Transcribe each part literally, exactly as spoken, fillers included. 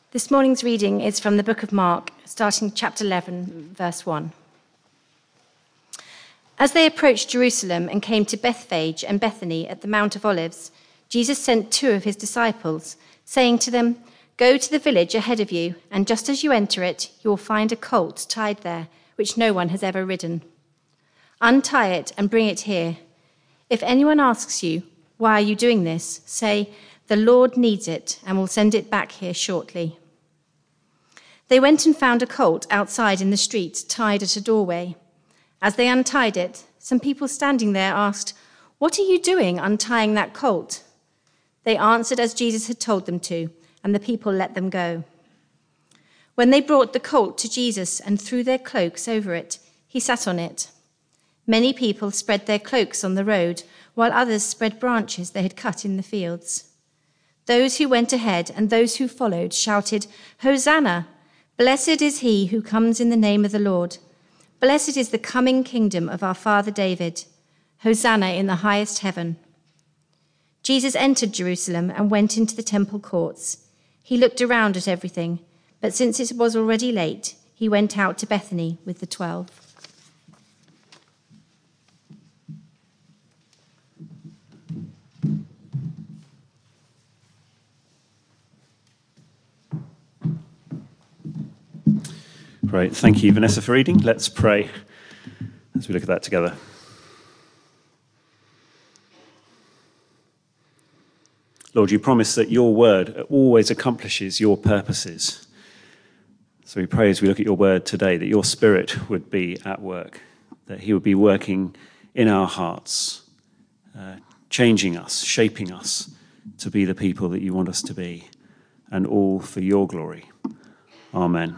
This morning's reading is from the book of Mark, starting chapter eleven, verse one. As they approached Jerusalem and came to Bethphage and Bethany at the Mount of Olives, Jesus sent two of his disciples, saying to them, "Go to the village ahead of you, and just as you enter it, you will find a colt tied there, which no one has ever ridden. Untie it and bring it here. If anyone asks you, 'Why are you doing this?' say, 'The Lord needs it and will send it back here shortly.'" They went and found a colt outside in the street, tied at a doorway. As they untied it, some people standing there asked, "What are you doing untying that colt?" They answered as Jesus had told them to, and the people let them go. When they brought the colt to Jesus and threw their cloaks over it, he sat on it. Many people spread their cloaks on the road, while others spread branches they had cut in the fields. Those who went ahead and those who followed shouted, "Hosanna! Blessed is he who comes in the name of the Lord. Blessed is the coming kingdom of our father David. Hosanna in the highest heaven." Jesus entered Jerusalem and went into the temple courts. He looked around at everything, but since it was already late, he went out to Bethany with the twelve. Great. Thank you, Vanessa, for reading. Let's pray as we look at that together. Lord, you promise that your word always accomplishes your purposes. So we pray as we look at your word today that your Spirit would be at work, that he would be working in our hearts, uh, changing us, shaping us to be the people that you want us to be, and all for your glory. Amen.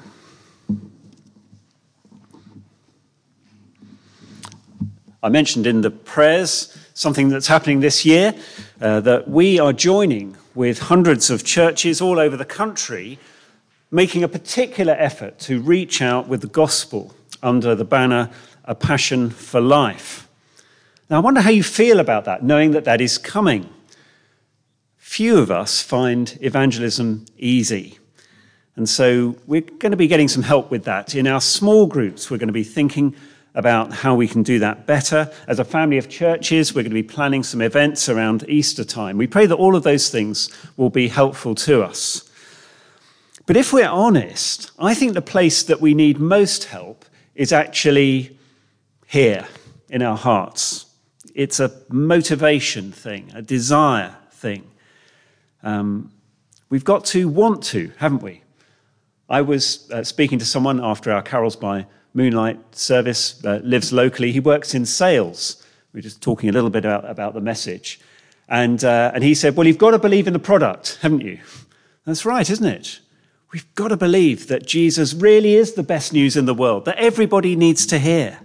I mentioned in the prayers something that's happening this year, uh, that we are joining with hundreds of churches all over the country, making a particular effort to reach out with the gospel under the banner, A Passion for Life. Now, I wonder how you feel about that, knowing that that is coming. Few of us find evangelism easy. And so we're going to be getting some help with that. In our small groups, we're going to be thinking about how we can do that better. As a family of churches, we're going to be planning some events around Easter time. We pray that all of those things will be helpful to us. But if we're honest, I think the place that we need most help is actually here in our hearts. It's a motivation thing, a desire thing. Um, we've got to want to, haven't we? I was uh, speaking to someone after our Carols by Moonlight service, uh, lives locally. He works in sales. We were just talking a little bit about, about the message. And, uh, and he said, well, you've got to believe in the product, haven't you? That's right, isn't it? We've got to believe that Jesus really is the best news in the world, that everybody needs to hear.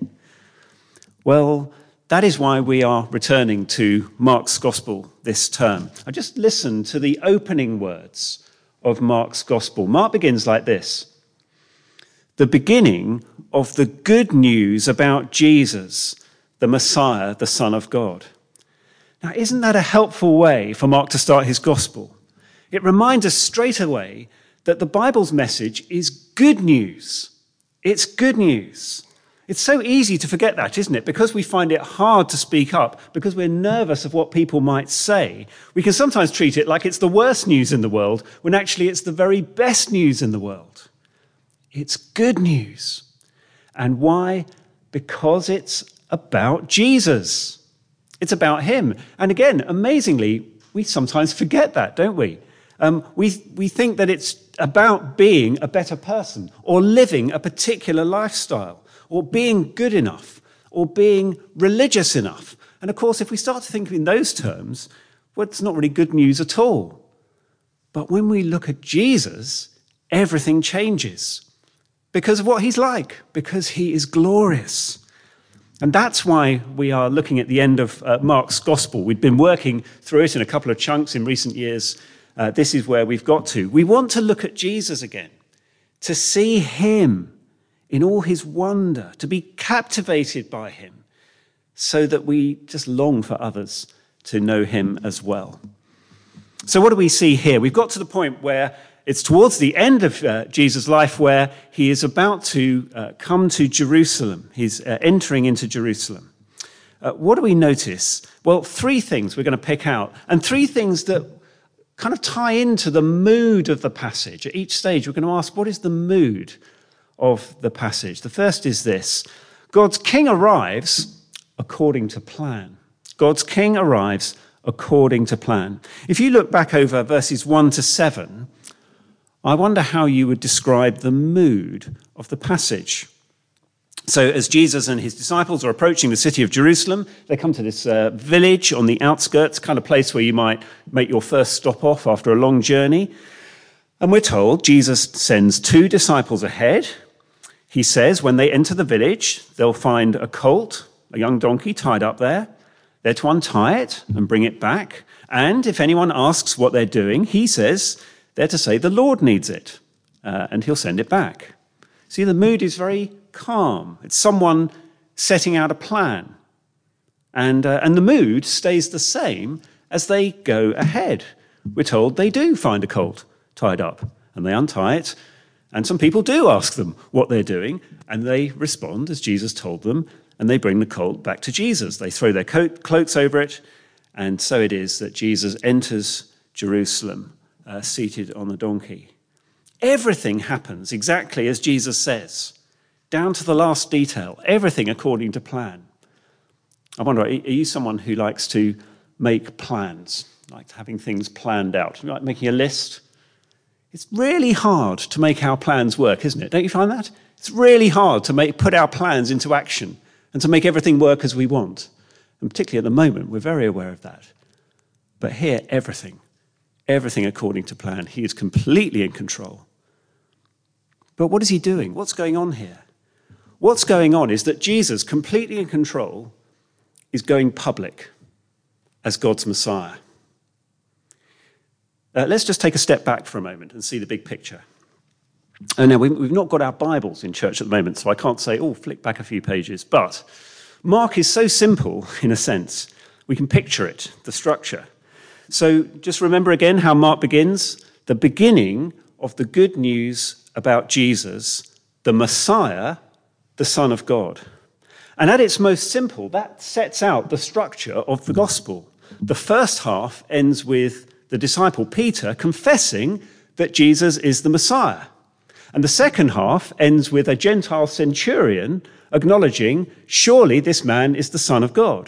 Well, that is why we are returning to Mark's Gospel this term. I just listened to the opening words of Mark's Gospel. Mark begins like this: the beginning of the good news about Jesus, the Messiah, the Son of God. Now, isn't that a helpful way for Mark to start his gospel? It reminds us straight away that the Bible's message is good news. It's good news. It's so easy to forget that, isn't it? Because we find it hard to speak up, because we're nervous of what people might say. We can sometimes treat it like it's the worst news in the world, when actually it's the very best news in the world. It's good news. And why? Because it's about Jesus. It's about him. And again, amazingly, we sometimes forget that, don't we? Um, we, we think that it's about being a better person, or living a particular lifestyle, or being good enough, or being religious enough. And of course, if we start to think in those terms, well, it's not really good news at all. But when we look at Jesus, everything changes. Because of what he's like, because he is glorious. And that's why we are looking at the end of uh, Mark's Gospel. We've been working through it in a couple of chunks in recent years. Uh, this is where we've got to. We want to look at Jesus again, to see him in all his wonder, to be captivated by him, so that we just long for others to know him as well. So what do we see here? We've got to the point where it's towards the end of uh, Jesus' life where he is about to uh, come to Jerusalem. He's uh, entering into Jerusalem. Uh, what do we notice? Well, three things we're going to pick out, and three things that kind of tie into the mood of the passage. At each stage, we're going to ask, what is the mood of the passage? The first is this: God's king arrives according to plan. God's king arrives according to plan. If you look back over verses one to seven, I wonder how you would describe the mood of the passage. So as Jesus and his disciples are approaching the city of Jerusalem, they come to this uh, village on the outskirts, kind of place where you might make your first stop off after a long journey. And we're told Jesus sends two disciples ahead. He says when they enter the village, they'll find a colt, a young donkey tied up there. They're to untie it and bring it back. And if anyone asks what they're doing, he says they're to say the Lord needs it, uh, and he'll send it back. See, the mood is very calm. It's someone setting out a plan. And, uh, and the mood stays the same as they go ahead. We're told they do find a colt tied up, and they untie it. And some people do ask them what they're doing, and they respond as Jesus told them, and they bring the colt back to Jesus. They throw their coat, cloaks over it, and so it is that Jesus enters Jerusalem uh, seated on the donkey. Everything happens exactly as Jesus says, down to the last detail, everything according to plan. I wonder, are you someone who likes to make plans, like having things planned out, like making a list? It's really hard to make our plans work, isn't it? Don't you find that? It's really hard to make, put our plans into action and to make everything work as we want. And particularly at the moment, we're very aware of that. But here, everything, everything according to plan. He is completely in control. But what is he doing? What's going on here? What's going on is that Jesus, completely in control, is going public as God's Messiah. Uh, let's just take a step back for a moment and see the big picture. And now, we've not got our Bibles in church at the moment, so I can't say, oh, flick back a few pages. But Mark is so simple, in a sense. We can picture it, the structure. So just remember again how Mark begins. The beginning of the good news about Jesus, the Messiah, the Son of God. And at its most simple, that sets out the structure of the gospel. The first half ends with the disciple Peter confessing that Jesus is the Messiah. And the second half ends with a Gentile centurion acknowledging, surely this man is the Son of God.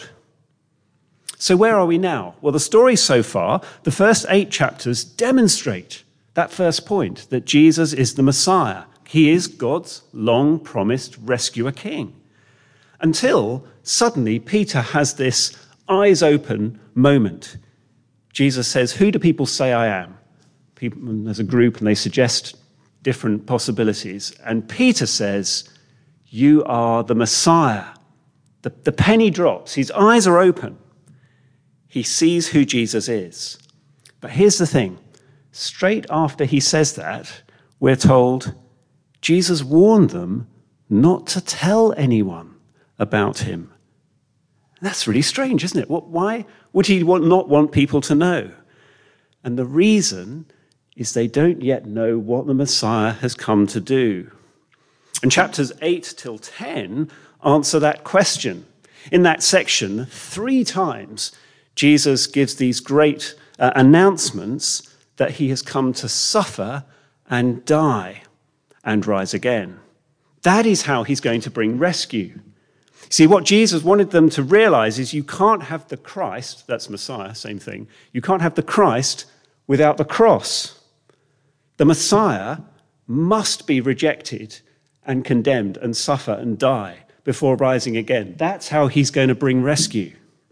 So where are we now? Well, the story so far, the first eight chapters demonstrate that first point, that Jesus is the Messiah. He is God's long-promised rescuer king. Until suddenly Peter has this eyes-open moment. Jesus says, who do people say I am? People, there's a group and they suggest different possibilities. And Peter says, you are the Messiah. The, the penny drops. His eyes are open. He sees who Jesus is. But here's the thing. Straight after he says that, we're told Jesus warned them not to tell anyone about him. That's really strange, isn't it? What, why would he want, not want people to know? And the reason is they don't yet know what the Messiah has come to do. And chapters eight till ten answer that question. In that section, three times, Jesus gives these great uh, announcements that he has come to suffer and die and rise again. That is how he's going to bring rescue. See, what Jesus wanted them to realize is you can't have the Christ, that's Messiah, same thing, you can't have the Christ without the cross. The Messiah must be rejected and condemned and suffer and die before rising again. That's how he's going to bring rescue.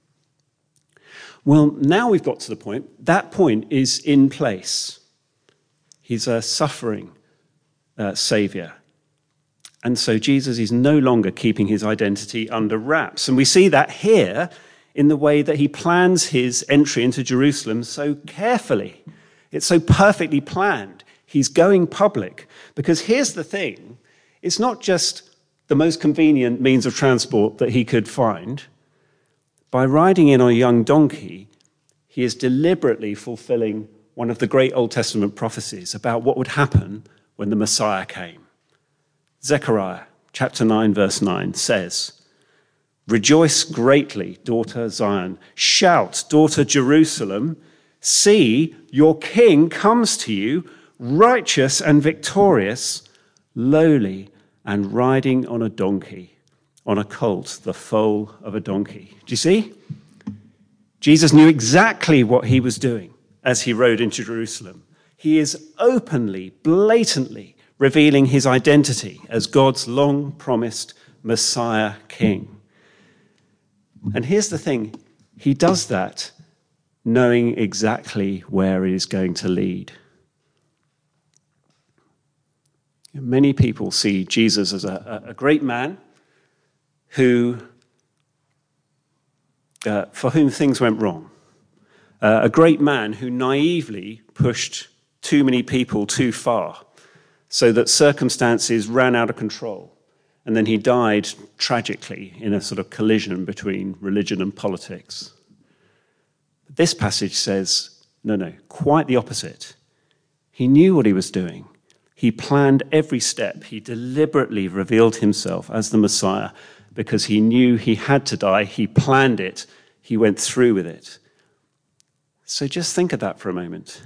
Well, now we've got to the point, that point is in place. He's a suffering uh, Saviour. And so Jesus is no longer keeping his identity under wraps. And we see that here in the way that he plans his entry into Jerusalem so carefully. It's so perfectly planned. He's going public. Because here's the thing, it's not just the most convenient means of transport that he could find. By riding in on a young donkey, he is deliberately fulfilling one of the great Old Testament prophecies about what would happen when the Messiah came. Zechariah chapter nine, verse nine says, "Rejoice greatly, daughter Zion. Shout, daughter Jerusalem. See, your king comes to you, righteous and victorious, lowly and riding on a donkey, on a colt, the foal of a donkey." Do you see? Jesus knew exactly what he was doing as he rode into Jerusalem. He is openly, blatantly revealing his identity as God's long-promised Messiah King. And here's the thing, he does that knowing exactly where it is going to lead. Many people see Jesus as a, a great man who, uh, for whom things went wrong. Uh, a great man who naively pushed too many people too far so that circumstances ran out of control. And then he died tragically in a sort of collision between religion and politics. This passage says, no, no, quite the opposite. He knew what he was doing. He planned every step. He deliberately revealed himself as the Messiah because he knew he had to die. He planned it. He went through with it. So just think of that for a moment.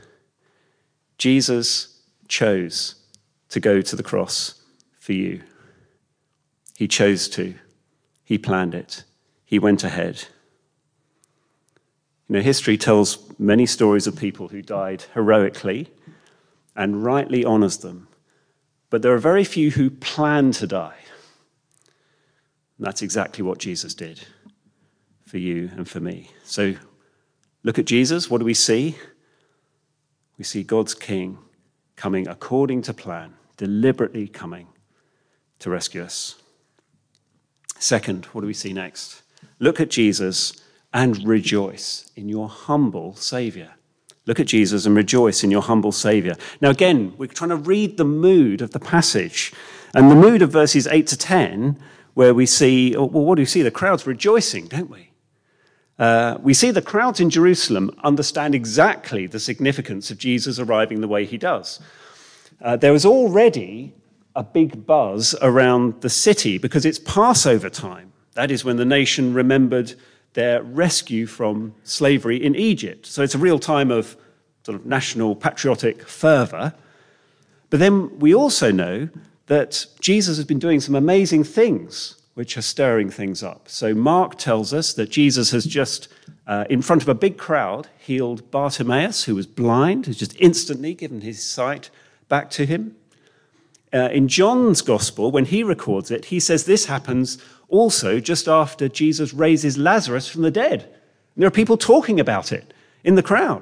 Jesus chose to go to the cross for you. He chose to. He planned it. He went ahead. You know, history tells many stories of people who died heroically and rightly honors them. But there are very few who plan to die. And that's exactly what Jesus did for you and for me. So look at Jesus. What do we see? We see God's King coming according to plan, deliberately coming to rescue us. Second, what do we see next? Look at Jesus and rejoice in your humble Savior. Look at Jesus and rejoice in your humble Savior. Now again, we're trying to read the mood of the passage. And the mood of verses eight to ten, where we see, well, what do we see? The crowds rejoicing, don't we? Uh, we see the crowds in Jerusalem understand exactly the significance of Jesus arriving the way he does. Uh, there was already a big buzz around the city because it's Passover time. That is when the nation remembered their rescue from slavery in Egypt. So it's a real time of sort of national patriotic fervor. But then we also know that Jesus has been doing some amazing things which are stirring things up. So Mark tells us that Jesus has just, uh, in front of a big crowd, healed Bartimaeus, who was blind, who's just instantly given his sight back to him. Uh, in John's Gospel, when he records it, he says this happens also just after Jesus raises Lazarus from the dead. And there are people talking about it in the crowd.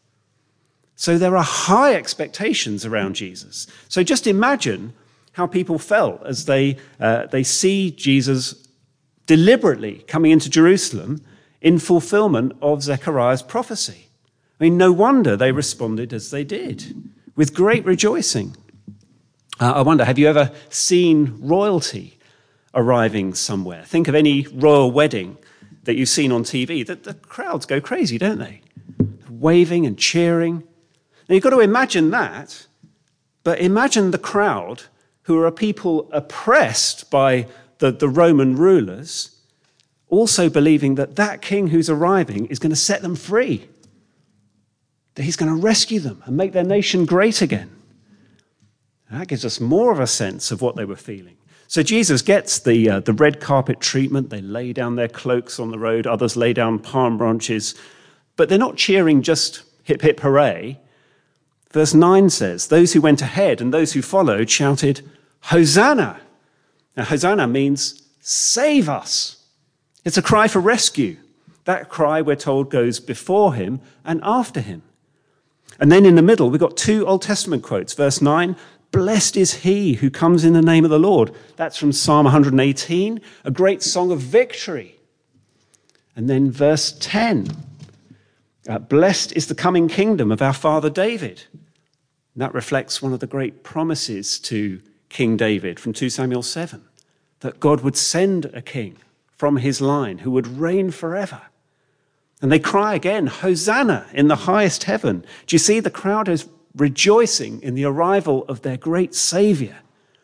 So there are high expectations around Jesus. So just imagine how people felt as they, uh, they see Jesus deliberately coming into Jerusalem in fulfillment of Zechariah's prophecy. I mean, no wonder they responded as they did, with great rejoicing. Uh, I wonder, have you ever seen royalty arriving somewhere? Think of any royal wedding that you've seen on T V. The, the crowds go crazy, don't they? Waving and cheering. Now, you've got to imagine that, but imagine the crowd who are a people oppressed by the, the Roman rulers, also believing that that king who's arriving is going to set them free, that he's going to rescue them and make their nation great again. That gives us more of a sense of what they were feeling. So Jesus gets the, uh, the red carpet treatment. They lay down their cloaks on the road. Others lay down palm branches. But they're not cheering just hip, hip, hooray. Verse nine says, those who went ahead and those who followed shouted, Hosanna. Now, Hosanna means save us. It's a cry for rescue. That cry, we're told, goes before him and after him. And then in the middle, we've got two Old Testament quotes. Verse nine, blessed is he who comes in the name of the Lord. That's from Psalm one hundred eighteen, a great song of victory. And then verse ten, uh, blessed is the coming kingdom of our father David. And that reflects one of the great promises to King David from two Samuel seven, that God would send a king from his line who would reign forever. And they cry again, Hosanna in the highest heaven. Do you see the crowd is rejoicing in the arrival of their great Saviour?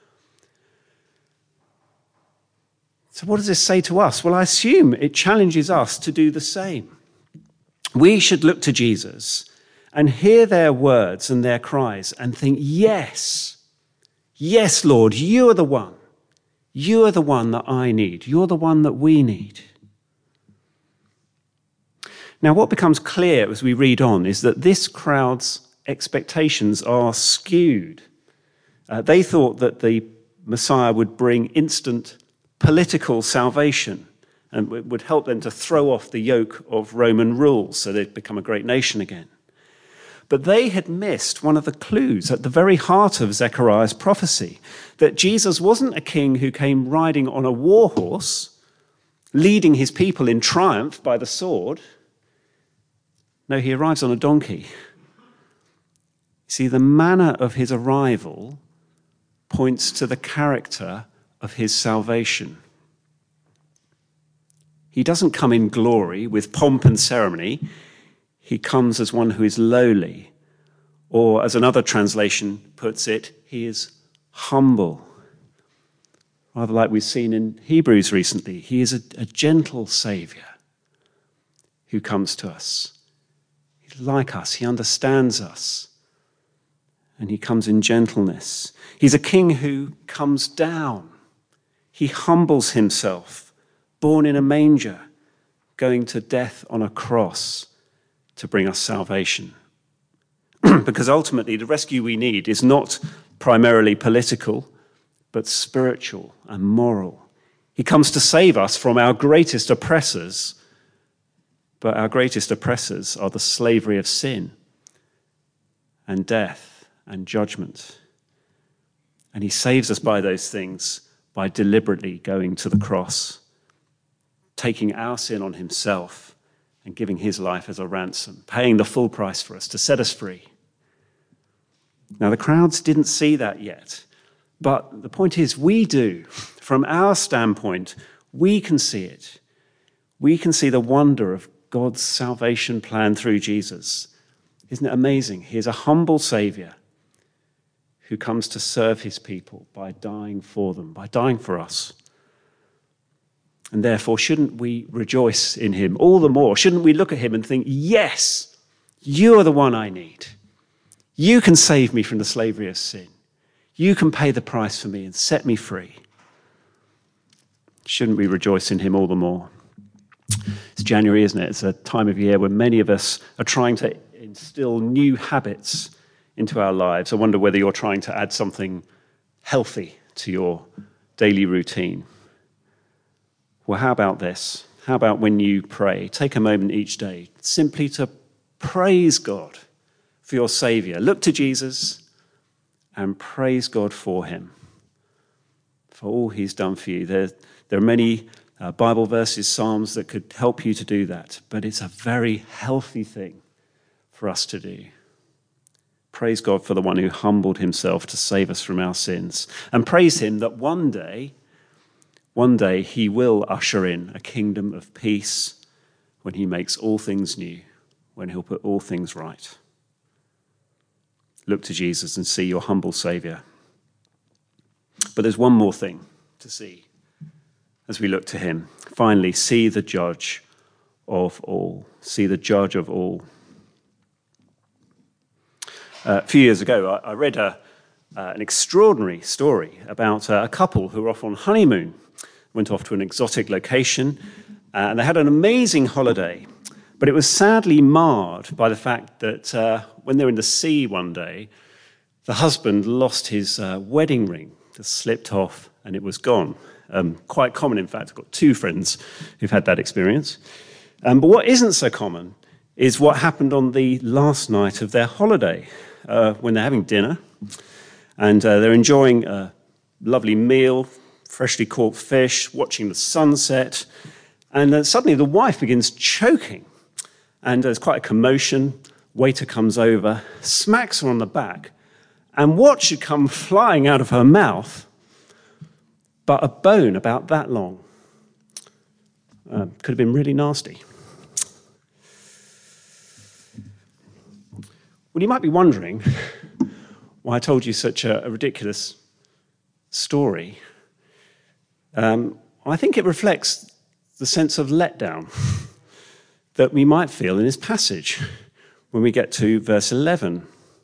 So what does this say to us? Well, I assume it challenges us to do the same. We should look to Jesus and hear their words and their cries and think, yes, yes, Lord, you are the one. You are the one that I need. You're the one that we need. Now, what becomes clear as we read on is that this crowd's expectations are skewed. Uh, they thought that the Messiah would bring instant political salvation and it would help them to throw off the yoke of Roman rule so they'd become a great nation again. But they had missed one of the clues at the very heart of Zechariah's prophecy, that Jesus wasn't a king who came riding on a war horse, leading his people in triumph by the sword. No, he arrives on a donkey. See, the manner of his arrival points to the character of his salvation. He doesn't come in glory with pomp and ceremony. He comes as one who is lowly, or as another translation puts it, he is humble. Rather like we've seen in Hebrews recently, he is a, a gentle Saviour who comes to us. He's like us, he understands us, and he comes in gentleness. He's a king who comes down. He humbles himself, born in a manger, going to death on a cross to bring us salvation. Because ultimately, the rescue we need is not primarily political, but spiritual and moral. He comes to save us from our greatest oppressors, but our greatest oppressors are the slavery of sin and death and judgment. And he saves us by those things by deliberately going to the cross, taking our sin on himself and giving his life as a ransom, paying the full price for us to set us free. Now, the crowds didn't see that yet, but the point is we do. From our standpoint, we can see it. We can see the wonder of God's salvation plan through Jesus. Isn't it amazing? He is a humble Saviour who comes to serve his people by dying for them, by dying for us. And therefore, shouldn't we rejoice in him all the more? Shouldn't we look at him and think, yes, you are the one I need. You can save me from the slavery of sin. You can pay the price for me and set me free. Shouldn't we rejoice in him all the more? It's January, isn't it? It's a time of year when many of us are trying to instill new habits into our lives. I wonder whether you're trying to add something healthy to your daily routine. Well, how about this? How about when you pray, take a moment each day simply to praise God for your Saviour. Look to Jesus and praise God for him, for all he's done for you. There, there are many uh, Bible verses, Psalms that could help you to do that, but it's a very healthy thing for us to do. Praise God for the one who humbled himself to save us from our sins, and praise him that one day, one day he will usher in a kingdom of peace when he makes all things new, when he'll put all things right. Look to Jesus and see your humble Saviour. But there's one more thing to see as we look to him. Finally, see the judge of all. See the judge of all. Uh, a few years ago, I, I read a, uh, an extraordinary story about uh, a couple who were off on honeymoon, went off to an exotic location, uh, and they had an amazing holiday. But it was sadly marred by the fact that uh, when they were in the sea one day, the husband lost his uh, wedding ring, just slipped off, and it was gone. Um, quite common, in fact. I've got two friends who've had that experience. Um, but what isn't so common is what happened on the last night of their holiday, uh, when they're having dinner, and uh, they're enjoying a lovely meal, freshly caught fish, watching the sunset, and uh, suddenly the wife begins choking. And there's quite a commotion. Waiter comes over, smacks her on the back, and what should come flying out of her mouth but a bone about that long? Uh, could have been really nasty. Well, you might be wondering why I told you such a, a ridiculous story. Um, I think it reflects the sense of letdown that we might feel in this passage when we get to verse eleven.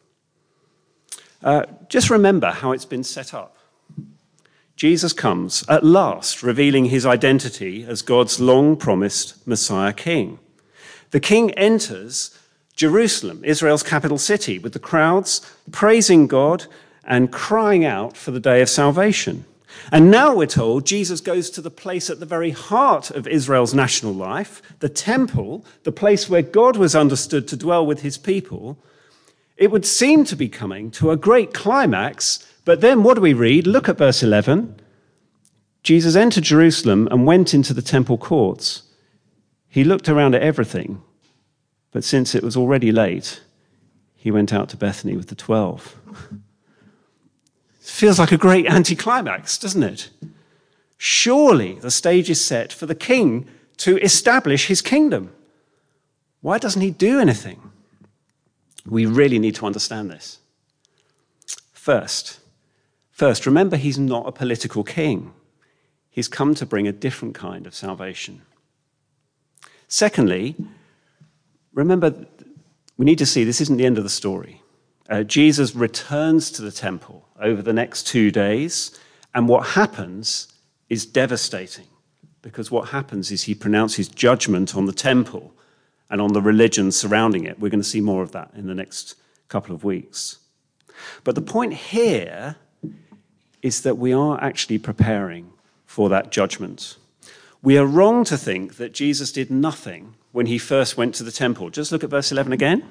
Uh, just remember how it's been set up. Jesus comes at last, revealing his identity as God's long-promised Messiah King. The King enters Jerusalem, Israel's capital city, with the crowds praising God and crying out for the day of salvation. And now we're told Jesus goes to the place at the very heart of Israel's national life, the temple, the place where God was understood to dwell with his people. It would seem to be coming to a great climax, but then what do we read? Look at verse eleven. Jesus entered Jerusalem and went into the temple courts. He looked around at everything, but since it was already late, he went out to Bethany with the twelve. It feels like a great anticlimax, doesn't it? Surely the stage is set for the king to establish his kingdom. Why doesn't he do anything? We really need to understand this. First, first, remember he's not a political king. He's come to bring a different kind of salvation. Secondly, remember, we need to see this isn't the end of the story. Uh, Jesus returns to the temple over the next two days, and what happens is devastating, because what happens is he pronounces judgment on the temple and on the religion surrounding it. We're going to see more of that in the next couple of weeks. But the point here is that we are actually preparing for that judgment. We are wrong to think that Jesus did nothing when he first went to the temple. Just look at verse eleven again.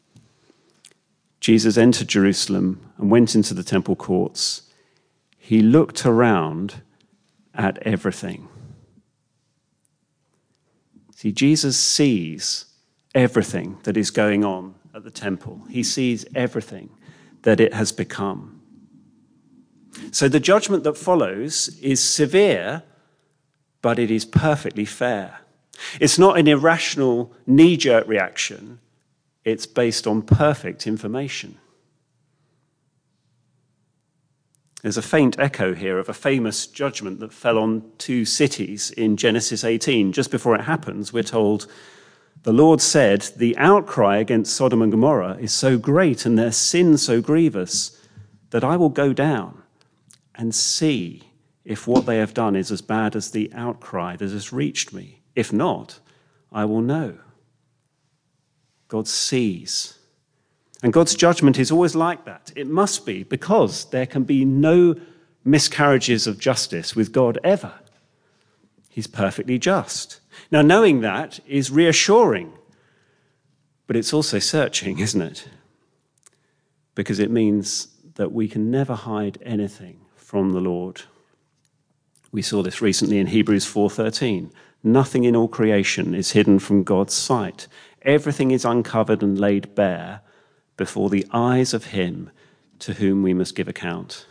Jesus entered Jerusalem and went into the temple courts. He looked around at everything. See, Jesus sees everything that is going on at the temple. He sees everything that it has become. So the judgment that follows is severe, but it is perfectly fair. It's not an irrational knee-jerk reaction. It's based on perfect information. There's a faint echo here of a famous judgment that fell on two cities in Genesis eighteen. Just before it happens, we're told, the Lord said, the outcry against Sodom and Gomorrah is so great and their sin so grievous that I will go down and see if what they have done is as bad as the outcry that has reached me. If not, I will know. God sees. And God's judgment is always like that. It must be, because there can be no miscarriages of justice with God ever. He's perfectly just. Now, knowing that is reassuring, but it's also searching, isn't it? Because it means that we can never hide anything from the Lord. We saw this recently in Hebrews four thirteen. Nothing in all creation is hidden from God's sight. Everything is uncovered and laid bare before the eyes of him to whom we must give account.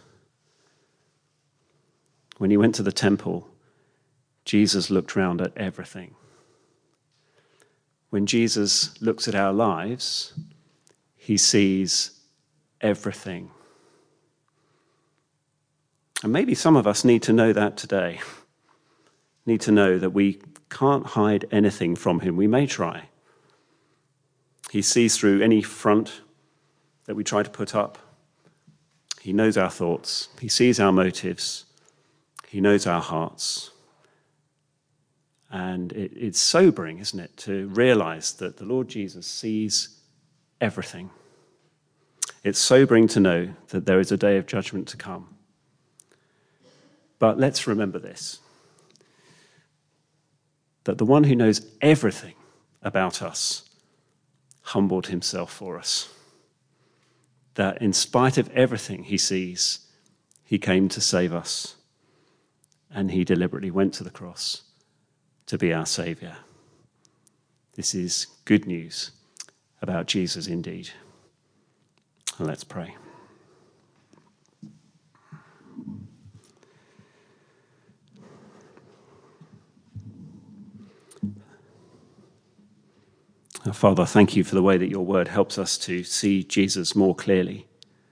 When he went to the temple, Jesus looked round at everything. When Jesus looks at our lives, he sees everything. And maybe some of us need to know that today. Need to know that we can't hide anything from him. We may try. He sees through any front that we try to put up. He knows our thoughts. He sees our motives. He knows our hearts. And it, it's sobering, isn't it, to realize that the Lord Jesus sees everything. It's sobering to know that there is a day of judgment to come. But let's remember this, that the one who knows everything about us humbled himself for us. That in spite of everything he sees, he came to save us. And he deliberately went to the cross to be our Saviour. This is good news about Jesus indeed. Let's pray. Father, thank you for the way that your word helps us to see Jesus more clearly.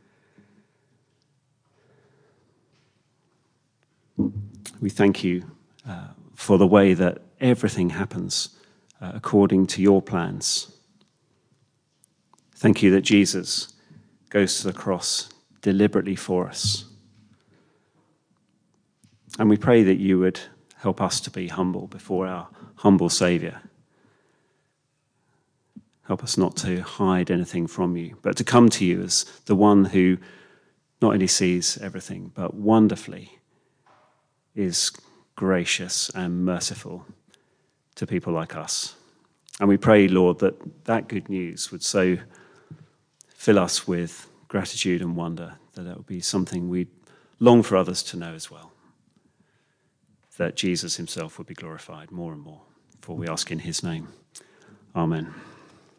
We thank you uh, for the way that everything happens uh, according to your plans. Thank you that Jesus goes to the cross deliberately for us. And we pray that you would help us to be humble before our humble Saviour. Help us not to hide anything from you, but to come to you as the one who not only sees everything, but wonderfully is gracious and merciful to people like us. And we pray, Lord, that that good news would so fill us with gratitude and wonder that it would be something we long for others to know as well. That Jesus himself would be glorified more and more. For we ask in his name. Amen.